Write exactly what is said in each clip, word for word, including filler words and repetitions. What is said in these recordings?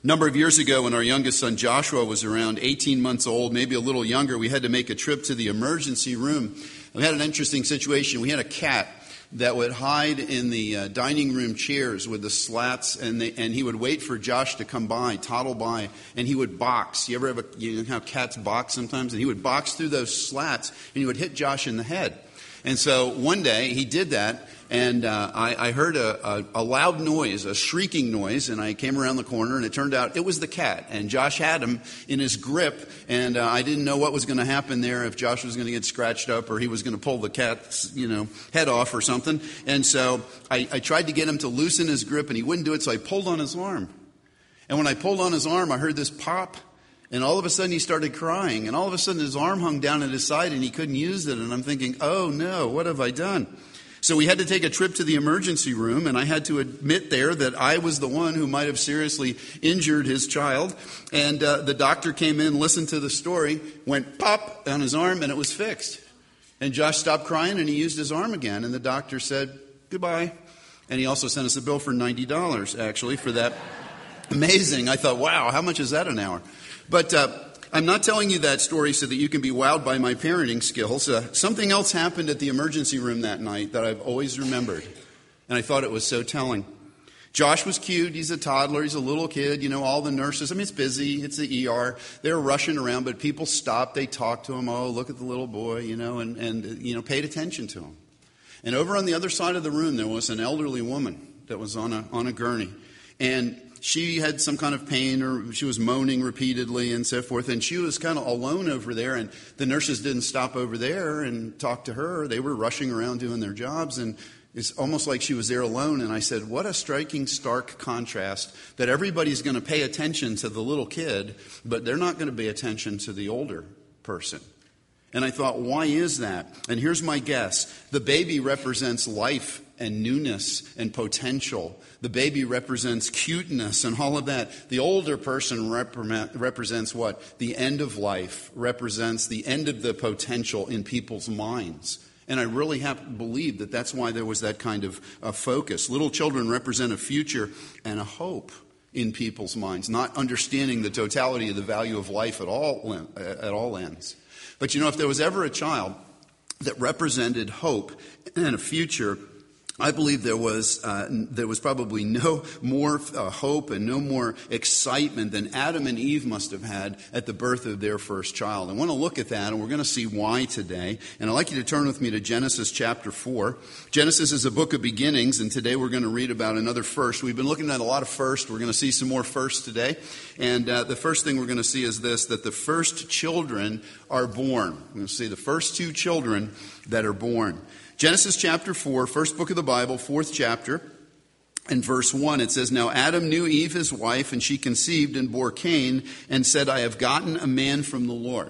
A number of years ago, when our youngest son Joshua was around eighteen months old, maybe a little younger, we had to make a trip to the emergency room. We had an interesting situation. We had a cat that would hide in the uh, dining room chairs with the slats, and they, and he would wait for Josh to come by, toddle by, and he would box. You ever have a, you know how cats box sometimes? And he would box through those slats, and he would hit Josh in the head. And so one day he did that, and uh, I, I heard a, a, a loud noise, a shrieking noise, and I came around the corner, and it turned out it was the cat. And Josh had him in his grip, and uh, I didn't know what was going to happen there, if Josh was going to get scratched up or he was going to pull the cat's, you know, head off or something. And so I, I tried to get him to loosen his grip, and he wouldn't do it, so I pulled on his arm. And when I pulled on his arm, I heard this pop. And all of a sudden he started crying, and all of a sudden his arm hung down at his side and he couldn't use it. And I'm thinking, oh no, what have I done? So we had to take a trip to the emergency room, and I had to admit there that I was the one who might have seriously injured his child. And uh, the doctor came in, listened to the story, went pop on his arm, and it was fixed. And Josh stopped crying and he used his arm again. And the doctor said, goodbye. And he also sent us a bill for ninety dollars actually for that. Amazing. I thought, wow, how much is that an hour? But uh, I'm not telling you that story so that you can be wowed by my parenting skills. Uh, something else happened at the emergency room that night that I've always remembered. And I thought it was so telling. Josh was cute. He's a toddler. He's a little kid. You know, all the nurses. I mean, it's busy. It's the E R. They're rushing around, but people stopped. They talked to him. Oh, look at the little boy, you know, and, and you know, paid attention to him. And over on the other side of the room, there was an elderly woman that was on a on a gurney. And she had some kind of pain, or she was moaning repeatedly and so forth, and she was kind of alone over there, and the nurses didn't stop over there and talk to her. They were rushing around doing their jobs, and it's almost like she was there alone. And I said, what a striking, stark contrast that everybody's going to pay attention to the little kid, but they're not going to pay attention to the older person. And I thought, why is that? And here's my guess. The baby represents life and newness and potential. The baby represents cuteness and all of that. The older person repre- represents what? The end of life, represents the end of the potential in people's minds. And I really have to believe that that's why there was that kind of uh, focus. Little children represent a future and a hope in people's minds, not understanding the totality of the value of life at all, at all ends. But you know, if there was ever a child that represented hope and a future, I believe there was uh, there was probably no more uh, hope and no more excitement than Adam and Eve must have had at the birth of their first child. I want to look at that, and we're going to see why today. And I'd like you to turn with me to Genesis chapter four. Genesis is a book of beginnings, and today we're going to read about another first. We've been looking at a lot of firsts. We're going to see some more firsts today. And uh, the first thing we're going to see is this, that the first children are born. We're going to see the first two children that are born. Genesis chapter four, first book of the Bible, fourth chapter, and verse one, it says, Now Adam knew Eve his wife, and she conceived and bore Cain, and said, I have gotten a man from the Lord.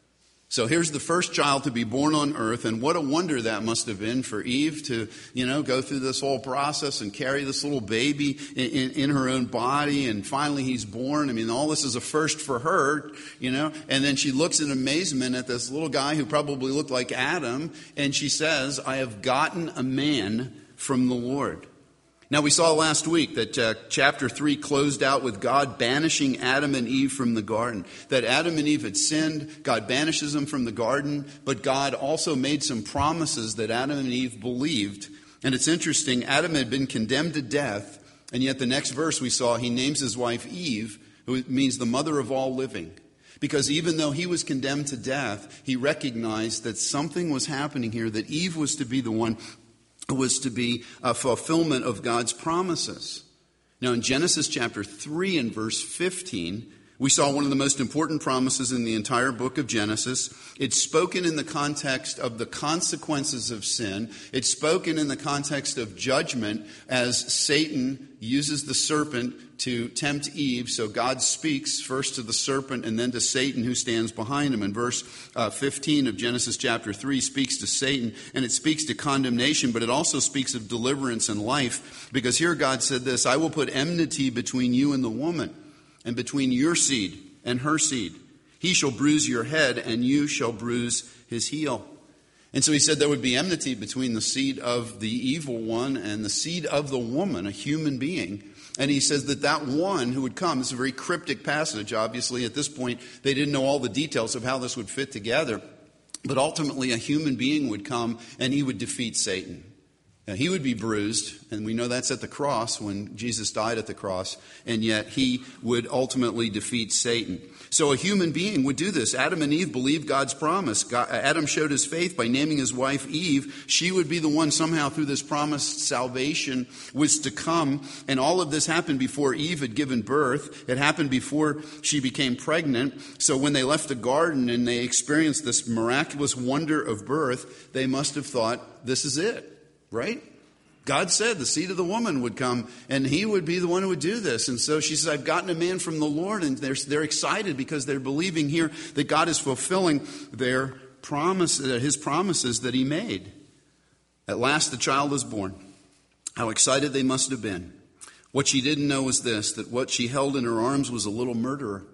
So here's the first child to be born on earth, and what a wonder that must have been for Eve to, you know, go through this whole process and carry this little baby in, in, in her own body, and finally he's born. I mean, all this is a first for her, you know, and then she looks in amazement at this little guy who probably looked like Adam, and she says, I have gotten a man from the Lord. Now, we saw last week that uh, chapter three closed out with God banishing Adam and Eve from the garden. That Adam and Eve had sinned, God banishes them from the garden, but God also made some promises that Adam and Eve believed. And it's interesting, Adam had been condemned to death, and yet the next verse we saw, he names his wife Eve, who means the mother of all living. Because even though he was condemned to death, he recognized that something was happening here, that Eve was to be the one was to be a fulfillment of God's promises. Now in Genesis chapter three and verse fifteen, we saw one of the most important promises in the entire book of Genesis. It's spoken in the context of the consequences of sin. It's spoken in the context of judgment as Satan uses the serpent to tempt Eve. So God speaks first to the serpent and then to Satan who stands behind him. And verse uh, fifteen of Genesis chapter three speaks to Satan, and it speaks to condemnation, but it also speaks of deliverance and life. Because here God said this, I will put enmity between you and the woman, and between your seed and her seed. He shall bruise your head, and you shall bruise his heel. And so he said there would be enmity between the seed of the evil one and the seed of the woman, a human being. And he says that that one who would come, this is a very cryptic passage, obviously. At this point, they didn't know all the details of how this would fit together. But ultimately, a human being would come and he would defeat Satan. Now, he would be bruised, and we know that's at the cross when Jesus died at the cross, and yet he would ultimately defeat Satan. So a human being would do this. Adam and Eve believed God's promise. God, Adam showed his faith by naming his wife Eve. She would be the one somehow through this promised salvation was to come. And all of this happened before Eve had given birth. It happened before she became pregnant. So when they left the garden and they experienced this miraculous wonder of birth, they must have thought, this is it. Right? God said the seed of the woman would come and he would be the one who would do this. And so she says, I've gotten a man from the Lord. And they're, they're excited because they're believing here that God is fulfilling their promise, his promises that he made. At last the child is born. How excited they must have been. What she didn't know was this, that what she held in her arms was a little murderer,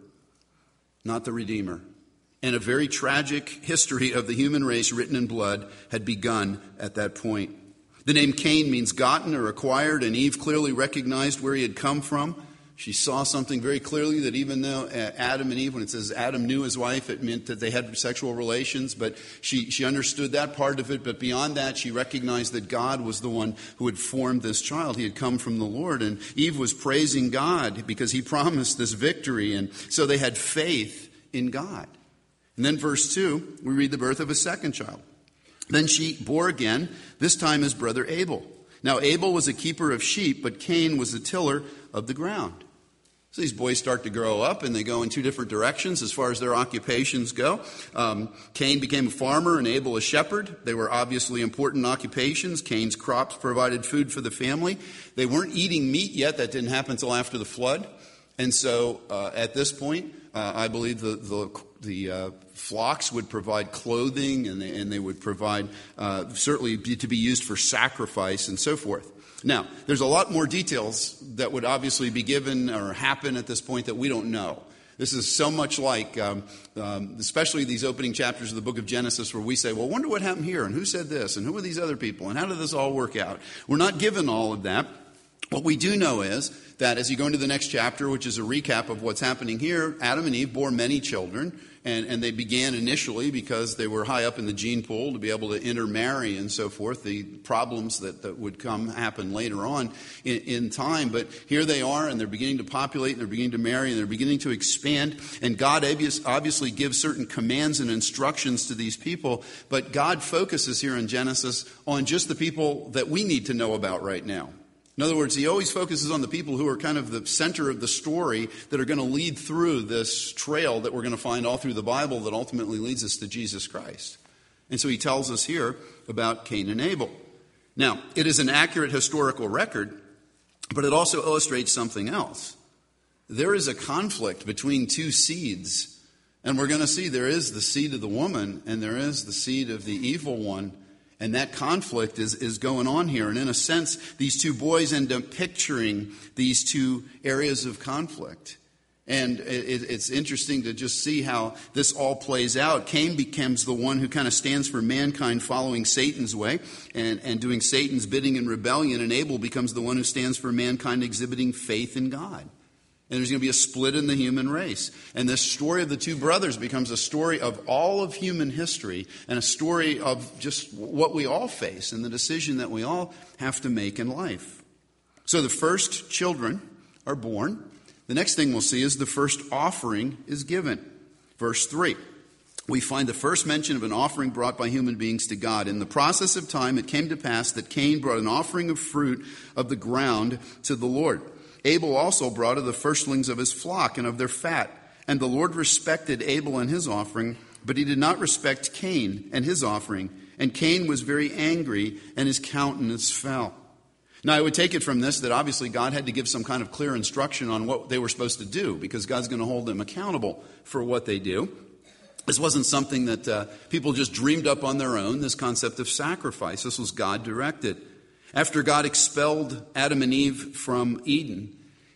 not the Redeemer. And a very tragic history of the human race written in blood had begun at that point. The name Cain means gotten or acquired, and Eve clearly recognized where he had come from. She saw something very clearly that even though Adam and Eve, when it says Adam knew his wife, it meant that they had sexual relations, but she, she understood that part of it. But beyond that, she recognized that God was the one who had formed this child. He had come from the Lord, and Eve was praising God because he promised this victory. And so they had faith in God. And then verse two, we read the birth of a second child. Then she bore again, this time his brother Abel. Now Abel was a keeper of sheep, but Cain was a tiller of the ground. So these boys start to grow up, and they go in two different directions as far as their occupations go. Um, Cain became a farmer and Abel a shepherd. They were obviously important occupations. Cain's crops provided food for the family. They weren't eating meat yet. That didn't happen until after the flood. And so uh, at this point, uh, I believe the the, the uh, flocks would provide clothing, and they, and they would provide uh, certainly be, to be used for sacrifice and so forth. Now, there's a lot more details that would obviously be given or happen at this point that we don't know. This is so much like, um, um, especially these opening chapters of the book of Genesis where we say, well, wonder what happened here, and who said this, and who are these other people, and how did this all work out? We're not given all of that. What we do know is that as you go into the next chapter, which is a recap of what's happening here, Adam and Eve bore many children. And, and they began initially because they were high up in the gene pool to be able to intermarry and so forth. The problems that, that would come happen later on in, in time. But here they are, and they're beginning to populate, and they're beginning to marry, and they're beginning to expand. And God obvious, obviously gives certain commands and instructions to these people. But God focuses here in Genesis on just the people that we need to know about right now. In other words, he always focuses on the people who are kind of the center of the story that are going to lead through this trail that we're going to find all through the Bible that ultimately leads us to Jesus Christ. And so he tells us here about Cain and Abel. Now, it is an accurate historical record, but it also illustrates something else. There is a conflict between two seeds, and we're going to see there is the seed of the woman and there is the seed of the evil one. And that conflict is, is going on here. And in a sense, these two boys end up picturing these two areas of conflict. And it, it's interesting to just see how this all plays out. Cain becomes the one who kind of stands for mankind following Satan's way and, and doing Satan's bidding in rebellion. And Abel becomes the one who stands for mankind exhibiting faith in God. And there's going to be a split in the human race. And this story of the two brothers becomes a story of all of human history and a story of just what we all face and the decision that we all have to make in life. So the first children are born. The next thing we'll see is the first offering is given. Verse three. We find the first mention of an offering brought by human beings to God. In the process of time, it came to pass that Cain brought an offering of fruit of the ground to the Lord. Abel also brought of the firstlings of his flock and of their fat. And the Lord respected Abel and his offering, but he did not respect Cain and his offering. And Cain was very angry, and his countenance fell. Now, I would take it from this that obviously God had to give some kind of clear instruction on what they were supposed to do, because God's going to hold them accountable for what they do. This wasn't something that uh, people just dreamed up on their own, this concept of sacrifice. This was God directed. After God expelled Adam and Eve from Eden,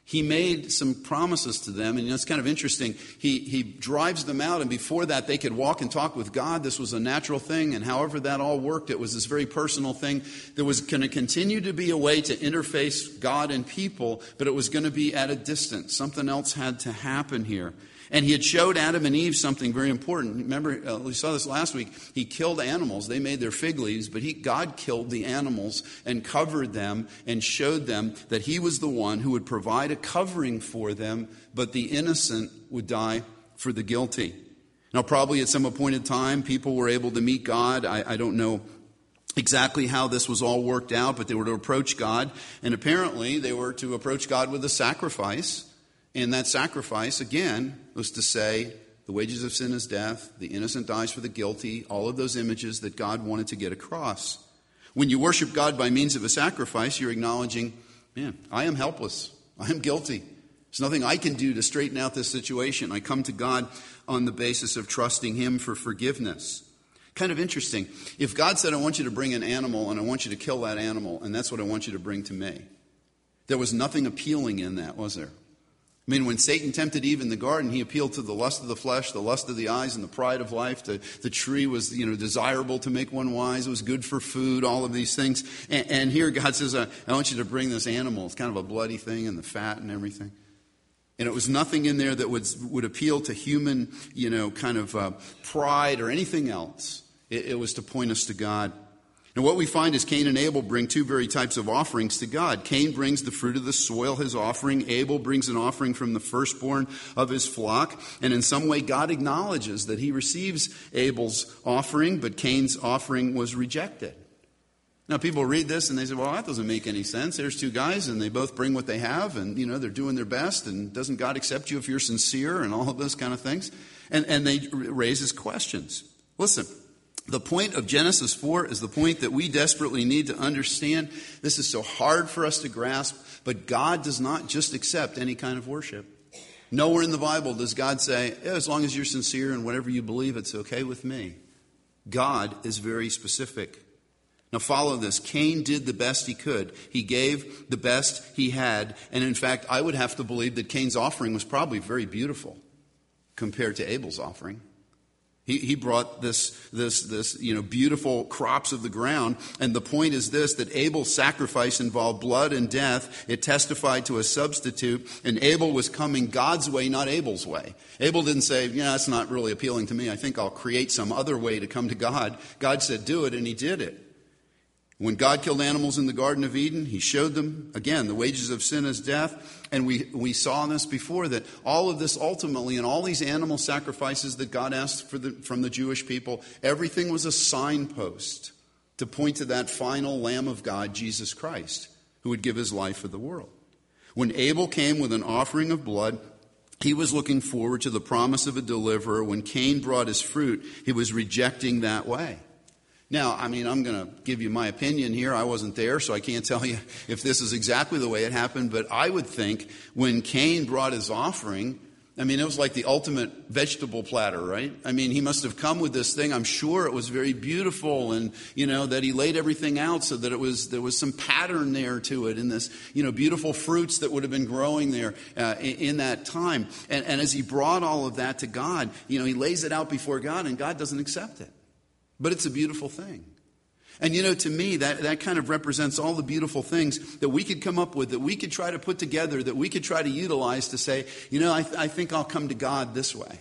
He made some promises to them, and you know, it's kind of interesting. He he drives them out, and before that they could walk and talk with God. This was a natural thing, and however that all worked, it was this very personal thing. There was going to continue to be a way to interface God and people, but it was going to be at a distance. Something else had to happen here. And he had showed Adam and Eve something very important. Remember, uh, we saw this last week. He killed animals. They made their fig leaves, but he, God killed the animals and covered them and showed them that he was the one who would provide a covering for them, but the innocent would die for the guilty. Now, probably at some appointed time, people were able to meet God. I, I don't know exactly how this was all worked out, but they were to approach God. And apparently, they were to approach God with a sacrifice. And that sacrifice, again, was to say, the wages of sin is death, the innocent dies for the guilty, all of those images that God wanted to get across. When you worship God by means of a sacrifice, you're acknowledging, man, I am helpless. I am guilty. There's nothing I can do to straighten out this situation. I come to God on the basis of trusting him for forgiveness. Kind of interesting. If God said, I want you to bring an animal and I want you to kill that animal, and that's what I want you to bring to me, there was nothing appealing in that, was there? I mean, when Satan tempted Eve in the garden, he appealed to the lust of the flesh, the lust of the eyes, and the pride of life. The, the tree was, you know, desirable to make one wise. It was good for food, all of these things. And, and here God says, I, I want you to bring this animal. It's kind of a bloody thing, and the fat and everything. And it was nothing in there that would, would appeal to human, you know, kind of uh, pride or anything else. It, it was to point us to God. And what we find is Cain and Abel bring two very types of offerings to God. Cain brings the fruit of the soil, his offering. Abel brings an offering from the firstborn of his flock. And in some way, God acknowledges that he receives Abel's offering, but Cain's offering was rejected. Now, people read this and they say, well, that doesn't make any sense. There's two guys and they both bring what they have and, you know, they're doing their best. And doesn't God accept you if you're sincere and all of those kind of things? And, and they raises questions. Listen. The point of Genesis four is the point that we desperately need to understand. This is so hard for us to grasp, but God does not just accept any kind of worship. Nowhere in the Bible does God say, yeah, as long as you're sincere and whatever you believe, it's okay with me. God is very specific. Now follow this. Cain did the best he could. He gave the best he had. And in fact, I would have to believe that Cain's offering was probably very beautiful compared to Abel's offering. He, he brought this, this, this, you know, beautiful crops of the ground. And the point is this, that Abel's sacrifice involved blood and death. It testified to a substitute. And Abel was coming God's way, not Abel's way. Abel didn't say, yeah, that's not really appealing to me. I think I'll create some other way to come to God. God said, do it, and he did it. When God killed animals in the Garden of Eden, he showed them, again, the wages of sin is death. And we, we saw this before, that all of this ultimately, and all these animal sacrifices that God asked for the, from the Jewish people, everything was a signpost to point to that final Lamb of God, Jesus Christ, who would give his life for the world. When Abel came with an offering of blood, he was looking forward to the promise of a deliverer. When Cain brought his fruit, he was rejecting that way. Now, I mean, I'm going to give you my opinion here. I wasn't there, so I can't tell you if this is exactly the way it happened. But I would think when Cain brought his offering, I mean, it was like the ultimate vegetable platter, right? I mean, he must have come with this thing. I'm sure it was very beautiful, and, you know, that he laid everything out so that it was, there was some pattern there to it in this, you know, beautiful fruits that would have been growing there uh, in, in that time. And, and as he brought all of that to God, you know, he lays it out before God, and God doesn't accept it. But it's a beautiful thing. And, you know, to me, that, that kind of represents all the beautiful things that we could come up with, that we could try to put together, that we could try to utilize to say, you know, I, th- I think I'll come to God this way.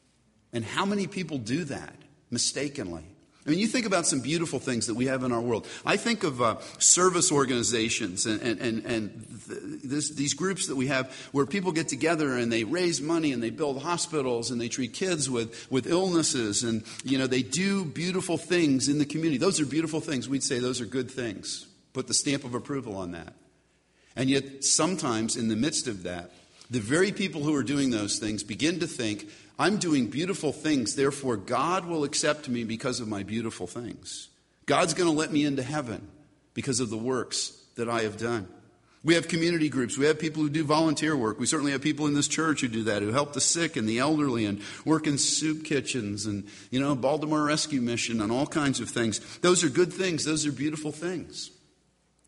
And how many people do that mistakenly? I mean, you think about some beautiful things that we have in our world. I think of uh, service organizations and, and, and, and th- this, these groups that we have where people get together and they raise money and they build hospitals and they treat kids with, with illnesses and, you know, they do beautiful things in the community. Those are beautiful things. We'd say those are good things. Put the stamp of approval on that. And yet sometimes in the midst of that, the very people who are doing those things begin to think, I'm doing beautiful things, therefore God will accept me because of my beautiful things. God's going to let me into heaven because of the works that I have done. We have community groups. We have people who do volunteer work. We certainly have people in this church who do that, who help the sick and the elderly and work in soup kitchens and, you know, Baltimore Rescue Mission and all kinds of things. Those are good things. Those are beautiful things.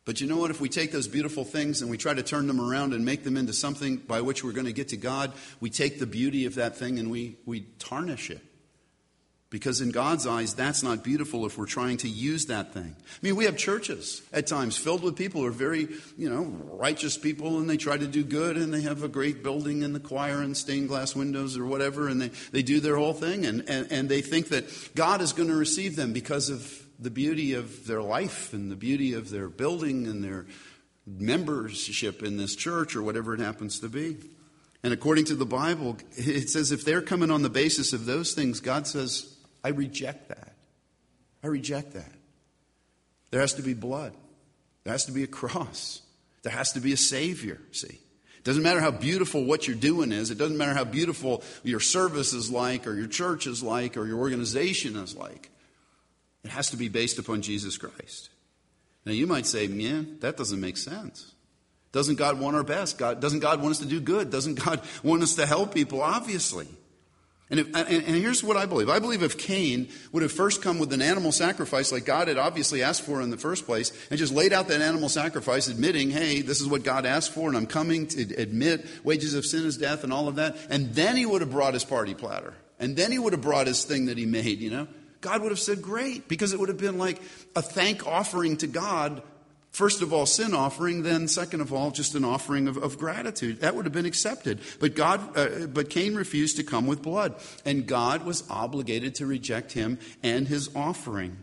But you know what? If we take those beautiful things and we try to turn them around and make them into something by which we're going to get to God, we take the beauty of that thing and we, we tarnish it. Because in God's eyes, that's not beautiful if we're trying to use that thing. I mean, we have churches at times filled with people who are very, you know, righteous people, and they try to do good, and they have a great building and the choir and stained glass windows or whatever, and they, they do their whole thing, and, and, and they think that God is going to receive them because of the beauty of their life and the beauty of their building and their membership in this church or whatever it happens to be. And according to the Bible, it says if they're coming on the basis of those things, God says, I reject that. I reject that. There has to be blood. There has to be a cross. There has to be a Savior, see. It doesn't matter how beautiful what you're doing is. It doesn't matter how beautiful your service is like or your church is like or your organization is like. It has to be based upon Jesus Christ. Now you might say, man, that doesn't make sense. Doesn't God want our best? God, doesn't God want us to do good? Doesn't God want us to help people? Obviously. And, if, and, and here's what I believe. I believe if Cain would have first come with an animal sacrifice like God had obviously asked for in the first place and just laid out that animal sacrifice admitting, hey, this is what God asked for and I'm coming to admit wages of sin is death and all of that. And then he would have brought his party platter. And then he would have brought his thing that he made, you know. God would have said, great, because it would have been like a thank offering to God. First of all, sin offering, then second of all, just an offering of, of gratitude. That would have been accepted. But God, uh, but Cain refused to come with blood. And God was obligated to reject him and his offering.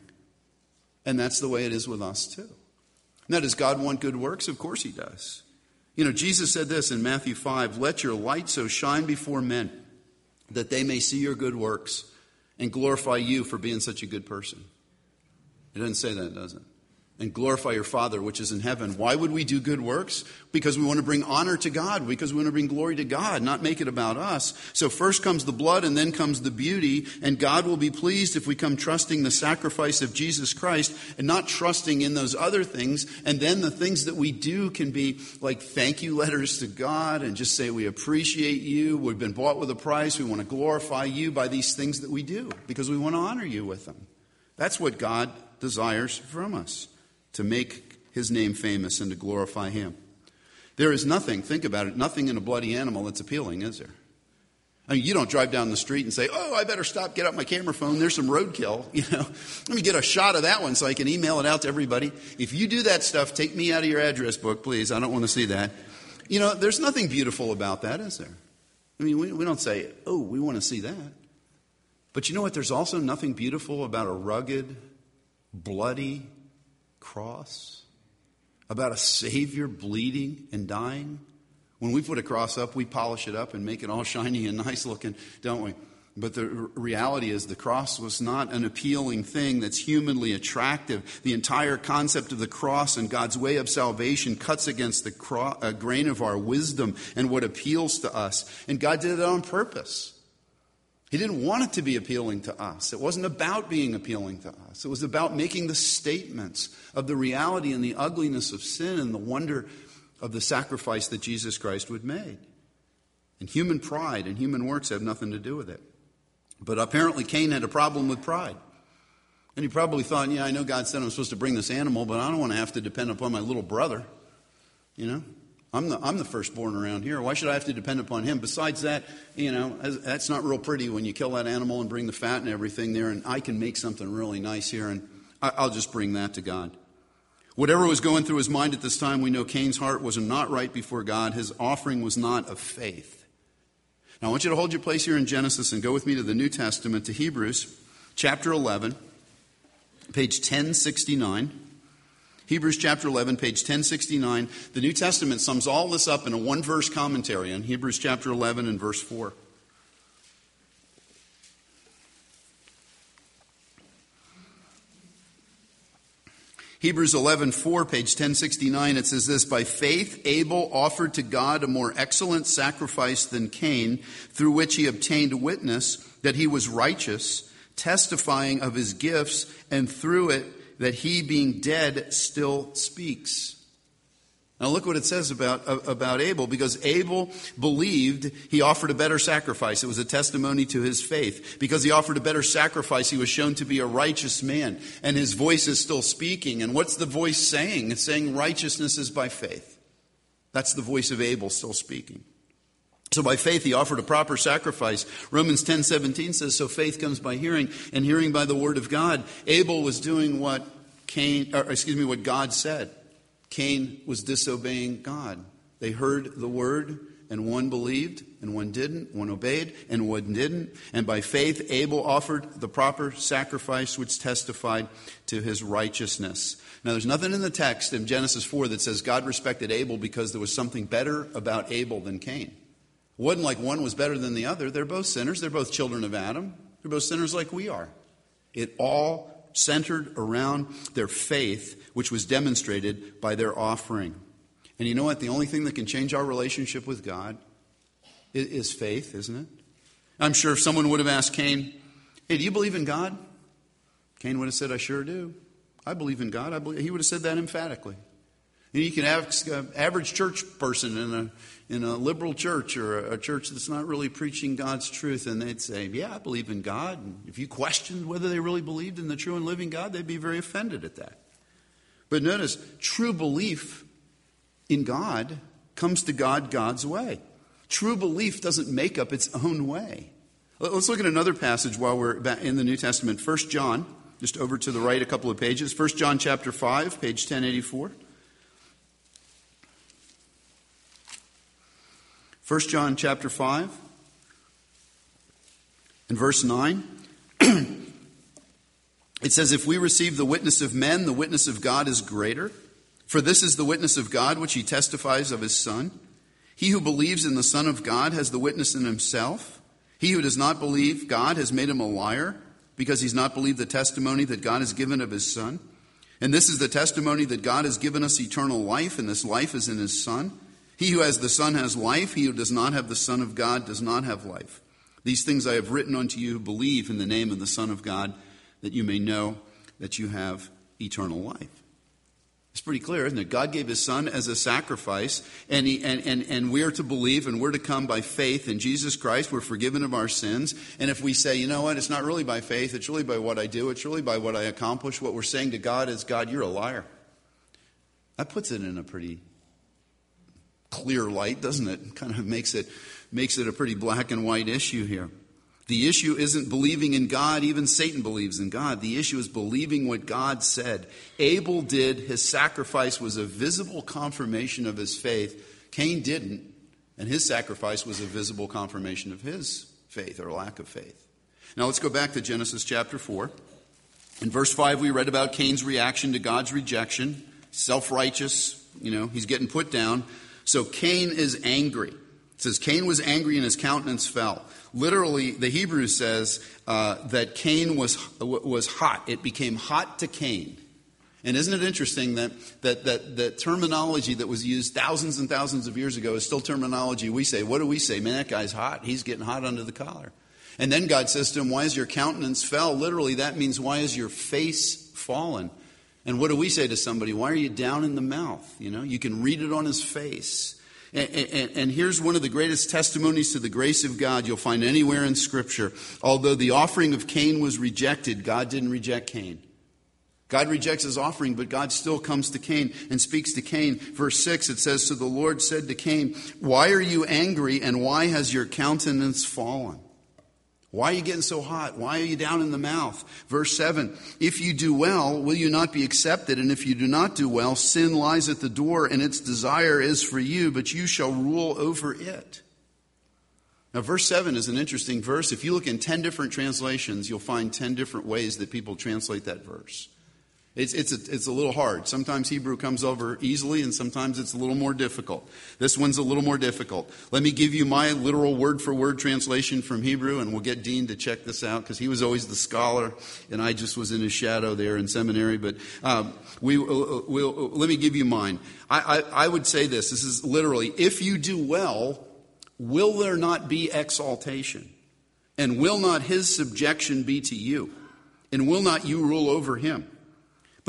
And that's the way it is with us too. Now, does God want good works? Of course he does. You know, Jesus said this in Matthew five, let your light so shine before men that they may see your good works and glorify you for being such a good person. It doesn't say that, does it? And glorify your Father which is in heaven. Why would we do good works? Because we want to bring honor to God. Because we want to bring glory to God, not make it about us. So first comes the blood and then comes the beauty. And God will be pleased if we come trusting the sacrifice of Jesus Christ and not trusting in those other things. And then the things that we do can be like thank you letters to God and just say we appreciate you. We've been bought with a price. We want to glorify you by these things that we do because we want to honor you with them. That's what God desires from us. To make his name famous and to glorify him. There is nothing, think about it, nothing in a bloody animal that's appealing, is there? I mean, you don't drive down the street and say, oh, I better stop, get out my camera phone, there's some roadkill, you know. Let me get a shot of that one so I can email it out to everybody. If you do that stuff, take me out of your address book, please. I don't want to see that. You know, there's nothing beautiful about that, is there? I mean, we, we don't say, oh, we want to see that. But you know what? There's also nothing beautiful about a rugged, bloody cross, about a Savior bleeding and dying. When we put a cross up, we polish it up and make it all shiny and nice looking, don't we? But the reality is the cross was not an appealing thing that's humanly attractive. The entire concept of the cross and God's way of salvation cuts against the cro- uh, grain of our wisdom and what appeals to us. And God did it on purpose. He didn't want it to be appealing to us. It wasn't about being appealing to us. It was about making the statements of the reality and the ugliness of sin and the wonder of the sacrifice that Jesus Christ would make. And human pride and human works have nothing to do with it. But apparently Cain had a problem with pride. And he probably thought, yeah, I know God said I'm supposed to bring this animal, but I don't want to have to depend upon my little brother. You know? I'm the, I'm the firstborn around here. Why should I have to depend upon him? Besides that, you know, that's not real pretty when you kill that animal and bring the fat and everything there. And I can make something really nice here, and I'll just bring that to God. Whatever was going through his mind at this time, we know Cain's heart was not right before God. His offering was not of faith. Now, I want you to hold your place here in Genesis and go with me to the New Testament, to Hebrews chapter eleven, page ten sixty-nine. Hebrews chapter eleven, page ten sixty-nine. The New Testament sums all this up in a one-verse commentary on Hebrews chapter eleven and verse four. Hebrews eleven four, page ten sixty-nine, it says this, by faith Abel offered to God a more excellent sacrifice than Cain, through which he obtained witness that he was righteous, testifying of his gifts, and through it that he, being dead, still speaks. Now look what it says about, about Abel, because Abel believed he offered a better sacrifice. It was a testimony to his faith. Because he offered a better sacrifice, he was shown to be a righteous man. And his voice is still speaking. And what's the voice saying? It's saying righteousness is by faith. That's the voice of Abel still speaking. So by faith he offered a proper sacrifice. Romans ten seventeen says, so faith comes by hearing, and hearing by the word of God. Abel was doing what Cain, or excuse me, what God said. Cain was disobeying God. They heard the word, and one believed, and one didn't. One obeyed, and one didn't. And by faith, Abel offered the proper sacrifice, which testified to his righteousness. Now, there's nothing in the text in Genesis four that says God respected Abel because there was something better about Abel than Cain. It wasn't like one was better than the other. They're both sinners. They're both children of Adam. They're both sinners like we are. It all centered around their faith, which was demonstrated by their offering. And you know what? The only thing that can change our relationship with God is faith, isn't it? I'm sure if someone would have asked Cain, hey, do you believe in God? Cain would have said, I sure do. I believe in God. I believe. He would have said that emphatically. And you can ask an average church person in a in a liberal church or a church that's not really preaching God's truth, and they'd say, yeah, I believe in God. And if you questioned whether they really believed in the true and living God, they'd be very offended at that. But notice, true belief in God comes to God God's way. True belief doesn't make up its own way. Let's look at another passage while we're in the New Testament. First John, just over to the right a couple of pages. First John chapter five, page ten eighty-four. First John chapter five and verse nine. It says, if we receive the witness of men, the witness of God is greater. For this is the witness of God, which he testifies of his Son. He who believes in the Son of God has the witness in himself. He who does not believe God has made him a liar, because he's not believed the testimony that God has given of his Son. And this is the testimony that God has given us eternal life, and this life is in his Son. He who has the Son has life. He who does not have the Son of God does not have life. These things I have written unto you who believe in the name of the Son of God, that you may know that you have eternal life. It's pretty clear, isn't it? God gave his Son as a sacrifice, and, he, and, and, and we're to believe, and we're to come by faith in Jesus Christ. We're forgiven of our sins. And if we say, you know what, it's not really by faith, it's really by what I do, it's really by what I accomplish, what we're saying to God is, God, you're a liar. That puts it in a pretty clear light, doesn't it? Kind of makes it makes it a pretty black and white issue here. The issue isn't believing in God. Even Satan believes in God. The issue is believing what God said. Abel did. His sacrifice was a visible confirmation of his faith. Cain didn't, and his sacrifice was a visible confirmation of his faith or lack of faith. Now let's go back to Genesis chapter four. In verse five, we read about Cain's reaction to God's rejection. Self-righteous, you know, he's getting put down. So Cain is angry. It says Cain was angry and his countenance fell. Literally, the Hebrew says uh, that Cain was was hot. It became hot to Cain. And isn't it interesting that that that the terminology that was used thousands and thousands of years ago is still terminology we say. What do we say? Man, that guy's hot. He's getting hot under the collar. And then God says to him, why is your countenance fell? Literally, that means why is your face fallen? And what do we say to somebody? Why are you down in the mouth? You know, you can read it on his face. And, and, and here's one of the greatest testimonies to the grace of God you'll find anywhere in Scripture. Although the offering of Cain was rejected, God didn't reject Cain. God rejects his offering, but God still comes to Cain and speaks to Cain. Verse six, it says, so the Lord said to Cain, why are you angry and why has your countenance fallen? Why are you getting so hot? Why are you down in the mouth? Verse seven, if you do well, will you not be accepted? And if you do not do well, sin lies at the door and its desire is for you, but you shall rule over it. Now, verse seven is an interesting verse. If you look in ten different translations, you'll find ten different ways that people translate that verse. It's, it's, a, it's a little hard. Sometimes Hebrew comes over easily and sometimes it's a little more difficult. This one's a little more difficult. Let me give you my literal word-for-word translation from Hebrew, and we'll get Dean to check this out because he was always the scholar and I just was in his shadow there in seminary. But um, we, uh, we'll, let me give you mine. I, I, I would say this. This is literally, if you do well, will there not be exaltation? And will not his subjection be to you? And will not you rule over him?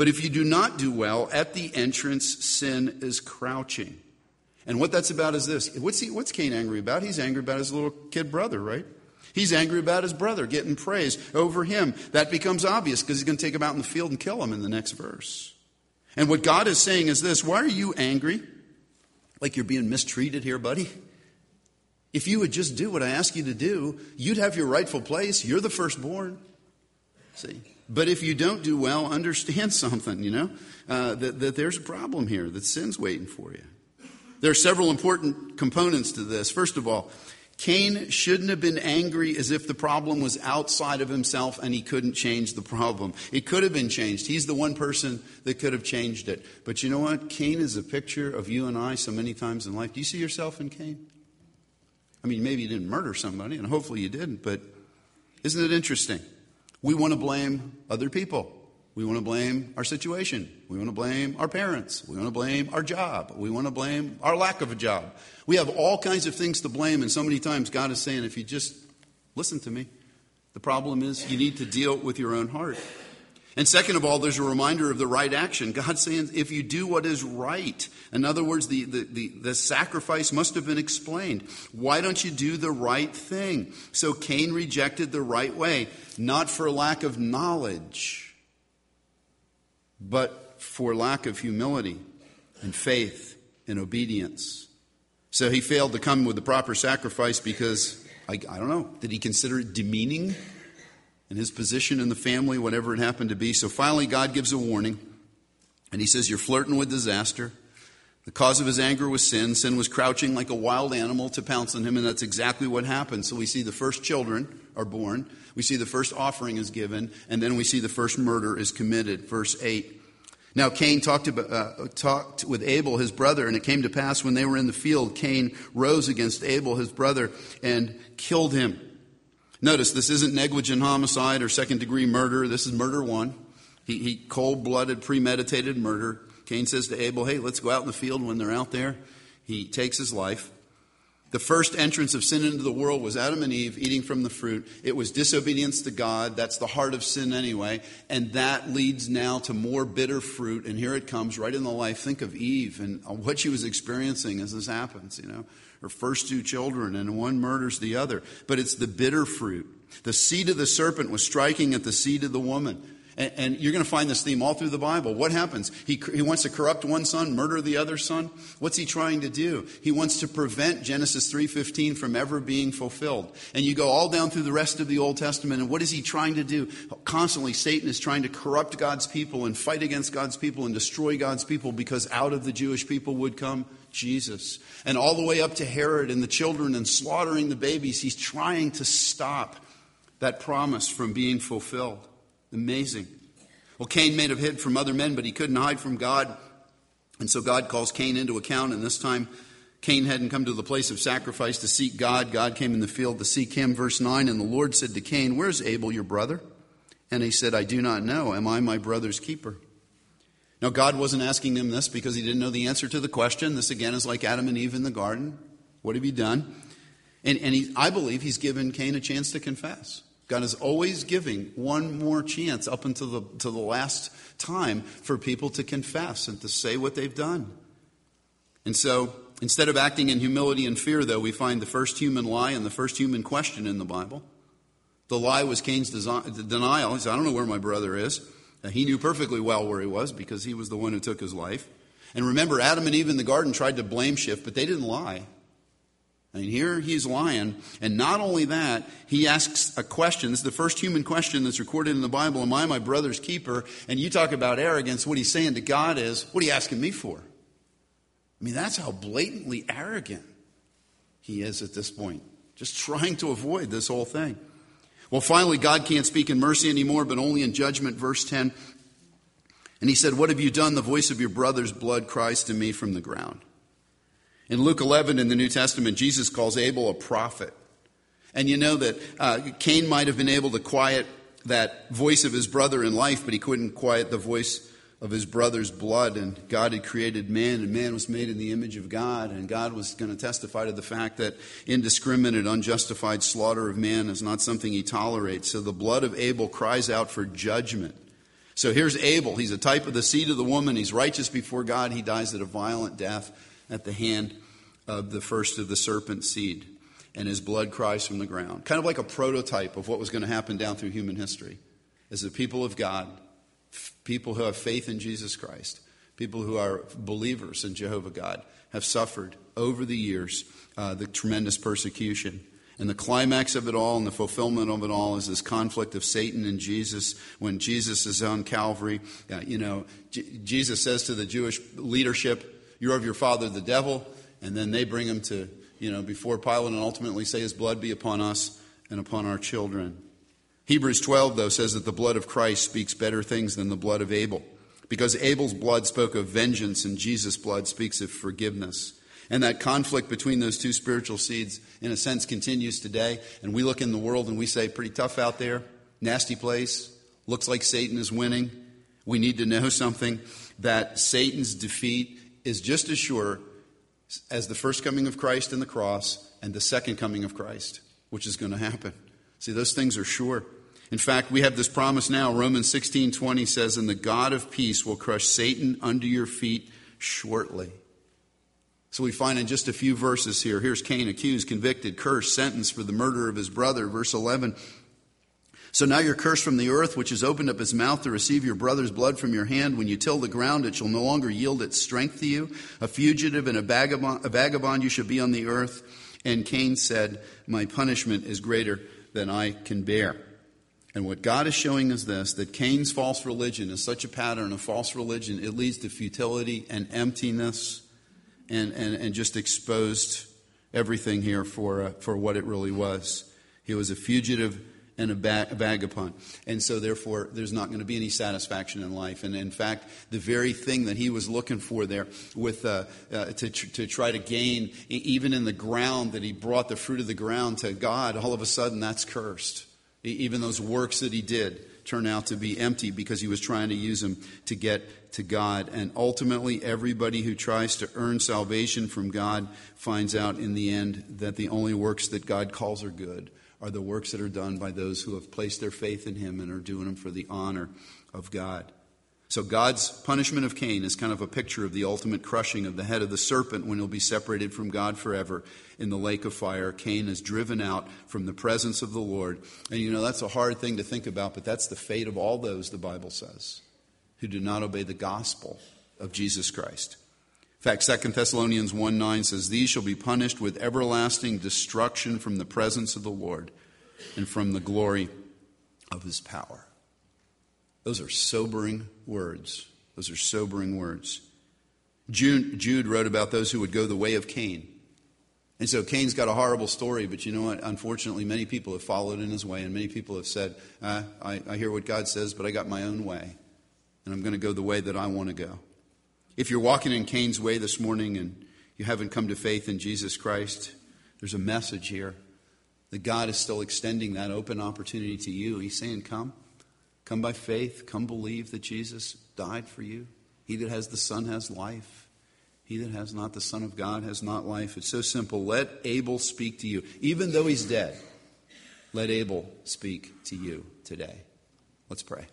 But if you do not do well, at the entrance sin is crouching. And what that's about is this. What's he, what's Cain angry about? He's angry about his little kid brother, right? He's angry about his brother getting praise over him. That becomes obvious because he's going to take him out in the field and kill him in the next verse. And what God is saying is this. Why are you angry? Like you're being mistreated here, buddy? If you would just do what I ask you to do, you'd have your rightful place. You're the firstborn. See? But if you don't do well, understand something, you know, uh, that, that there's a problem here, that sin's waiting for you. There are several important components to this. First of all, Cain shouldn't have been angry as if the problem was outside of himself and he couldn't change the problem. It could have been changed. He's the one person that could have changed it. But you know what? Cain is a picture of you and I so many times in life. Do you see yourself in Cain? I mean, maybe you didn't murder somebody, and hopefully you didn't, but isn't it interesting? We want to blame other people. We want to blame our situation. We want to blame our parents. We want to blame our job. We want to blame our lack of a job. We have all kinds of things to blame, and so many times God is saying, if you just listen to me, the problem is you need to deal with your own heart. And second of all, there's a reminder of the right action. God's saying, if you do what is right, in other words, the, the, the, the sacrifice must have been explained. Why don't you do the right thing? So Cain rejected the right way, not for lack of knowledge, but for lack of humility and faith and obedience. So he failed to come with the proper sacrifice because, I, I don't know, did he consider it demeaning in his position in the family, whatever it happened to be? So finally God gives a warning, and he says, you're flirting with disaster. The cause of his anger was sin. Sin was crouching like a wild animal to pounce on him, and that's exactly what happened. So we see the first children are born. We see the first offering is given, and then we see the first murder is committed. Verse eight. Now Cain talked, about, uh, talked with Abel, his brother, and it came to pass when they were in the field, Cain rose against Abel, his brother, and killed him. Notice, this isn't negligent homicide or second-degree murder. This is murder one. He, he cold-blooded, premeditated murder. Cain says to Abel, hey, let's go out in the field. When they're out there, he takes his life. The first entrance of sin into the world was Adam and Eve eating from the fruit. It was disobedience to God. That's the heart of sin anyway. And that leads now to more bitter fruit. And here it comes right in the life. Think of Eve and what she was experiencing as this happens, you know. Her first two children, and one murders the other. But it's the bitter fruit. The seed of the serpent was striking at the seed of the woman. And, and you're going to find this theme all through the Bible. What happens? He, he wants to corrupt one son, murder the other son. What's he trying to do? He wants to prevent Genesis three fifteen from ever being fulfilled. And you go all down through the rest of the Old Testament, and what is he trying to do? Constantly, Satan is trying to corrupt God's people and fight against God's people and destroy God's people, because out of the Jewish people would come Jesus. And all the way up to Herod and the children and slaughtering the babies, he's trying to stop that promise from being fulfilled. Amazing. Well, Cain may have hid from other men, but he couldn't hide from God. And so God calls Cain into account. And this time, Cain hadn't come to the place of sacrifice to seek God. God came in the field to seek him. Verse nine, and the Lord said to Cain, where's Abel, your brother? And he said, I do not know. Am I my brother's keeper? Now, God wasn't asking him this because he didn't know the answer to the question. This, again, is like Adam and Eve in the garden. What have you done? And, and he, I believe he's given Cain a chance to confess. God is always giving one more chance up until the, to the last time for people to confess and to say what they've done. And so, instead of acting in humility and fear, though, we find the first human lie and the first human question in the Bible. The lie was Cain's desi- denial. He said, I don't know where my brother is. Now, he knew perfectly well where he was because he was the one who took his life. And remember, Adam and Eve in the garden tried to blame shift, but they didn't lie. And here he's lying. And not only that, he asks a question. This is the first human question that's recorded in the Bible. Am I my brother's keeper? And you talk about arrogance. What he's saying to God is, what are you asking me for? I mean, that's how blatantly arrogant he is at this point. Just trying to avoid this whole thing. Well, finally, God can't speak in mercy anymore, but only in judgment. Verse ten. And he said, what have you done? The voice of your brother's blood cries to me from the ground. In Luke eleven in the New Testament, Jesus calls Abel a prophet. And you know that uh, Cain might have been able to quiet that voice of his brother in life, but he couldn't quiet the voice of his brother's blood. And God had created man, and man was made in the image of God. And God was going to testify to the fact that indiscriminate, unjustified slaughter of man is not something he tolerates. So the blood of Abel cries out for judgment. So here's Abel. He's a type of the seed of the woman. He's righteous before God. He dies at a violent death at the hand of the first of the serpent seed. And his blood cries from the ground. Kind of like a prototype of what was going to happen down through human history. As the people of God, people who have faith in Jesus Christ, people who are believers in Jehovah God, have suffered over the years uh, the tremendous persecution. And the climax of it all and the fulfillment of it all is this conflict of Satan and Jesus. When Jesus is on Calvary, uh, you know, J- Jesus says to the Jewish leadership, "You're of your father the devil." And then they bring him to, you know, before Pilate and ultimately say, "His blood be upon us and upon our children." Hebrews twelve, though, says that the blood of Christ speaks better things than the blood of Abel. Because Abel's blood spoke of vengeance and Jesus' blood speaks of forgiveness. And that conflict between those two spiritual seeds, in a sense, continues today. And we look in the world and we say, pretty tough out there, nasty place, looks like Satan is winning. We need to know something, that Satan's defeat is just as sure as the first coming of Christ and the cross and the second coming of Christ, which is going to happen. See, those things are sure. In fact, we have this promise now. Romans sixteen twenty says, "And the God of peace will crush Satan under your feet shortly." So we find in just a few verses here, here's Cain accused, convicted, cursed, sentenced for the murder of his brother. Verse eleven, "So now you're cursed from the earth, which has opened up his mouth to receive your brother's blood from your hand. When you till the ground, it shall no longer yield its strength to you. A fugitive and a vagabond, a vagabond you shall be on the earth." And Cain said, "My punishment is greater than I can bear." And what God is showing us this, that Cain's false religion is such a pattern of false religion, it leads to futility and emptiness, and, and, and just exposed everything here for, uh, for what it really was. He was a fugitive and a, ba- a vagabond. And so therefore, there's not going to be any satisfaction in life. And in fact, the very thing that he was looking for there with uh, uh, to, tr- to try to gain, even in the ground, that he brought the fruit of the ground to God, all of a sudden that's cursed. Even those works that he did turn out to be empty because he was trying to use them to get to God. And ultimately, everybody who tries to earn salvation from God finds out in the end that the only works that God calls are good are the works that are done by those who have placed their faith in him and are doing them for the honor of God. So God's punishment of Cain is kind of a picture of the ultimate crushing of the head of the serpent when he'll be separated from God forever in the lake of fire. Cain is driven out from the presence of the Lord. And you know, that's a hard thing to think about, but that's the fate of all those, the Bible says, who do not obey the gospel of Jesus Christ. In fact, Second Thessalonians one nine says, "These shall be punished with everlasting destruction from the presence of the Lord and from the glory of his power." Those are sobering words. Those are sobering words. Jude, Jude wrote about those who would go the way of Cain. And so Cain's got a horrible story, but you know what? Unfortunately, many people have followed in his way, and many people have said, ah, I, I hear what God says, but I got my own way, and I'm going to go the way that I want to go. If you're walking in Cain's way this morning and you haven't come to faith in Jesus Christ, there's a message here that God is still extending that open opportunity to you. He's saying, come. Come by faith. Come believe that Jesus died for you. He that has the Son has life. He that has not the Son of God has not life. It's so simple. Let Abel speak to you. Even though he's dead, let Abel speak to you today. Let's pray.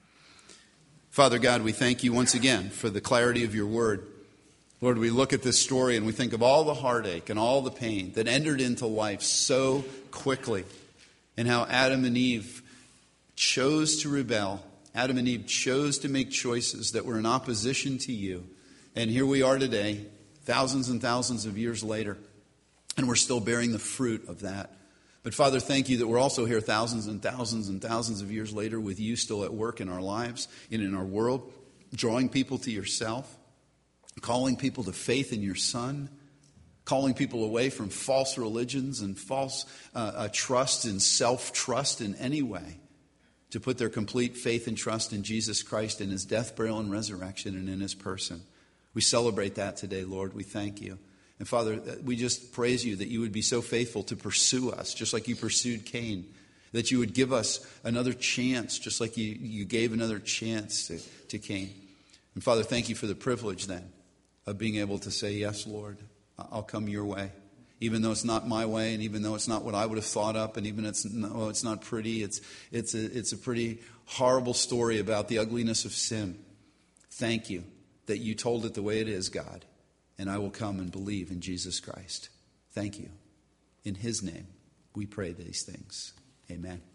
Father God, we thank you once again for the clarity of your word. Lord, we look at this story and we think of all the heartache and all the pain that entered into life so quickly, and how Adam and Eve chose to rebel. Adam and Eve chose to make choices that were in opposition to you. And here we are today, thousands and thousands of years later, and we're still bearing the fruit of that. But Father, thank you that we're also here thousands and thousands and thousands of years later with you still at work in our lives and in our world, drawing people to yourself, calling people to faith in your Son, calling people away from false religions and false uh, uh, trust and self-trust in any way, to put their complete faith and trust in Jesus Christ, in his death, burial, and resurrection, and in his person. We celebrate that today, Lord. We thank you. And Father, we just praise you that you would be so faithful to pursue us, just like you pursued Cain, that you would give us another chance, just like you, you gave another chance to, to Cain. And Father, thank you for the privilege then of being able to say, yes, Lord, I'll come your way. even though it's not my way, and even though it's not what I would have thought up, and even it's no, it's not pretty. It's it's a it's a pretty horrible story about the ugliness of sin. Thank you that you told it the way it is, God, and I will come and believe in Jesus Christ. Thank you. In his name, we pray these things. Amen.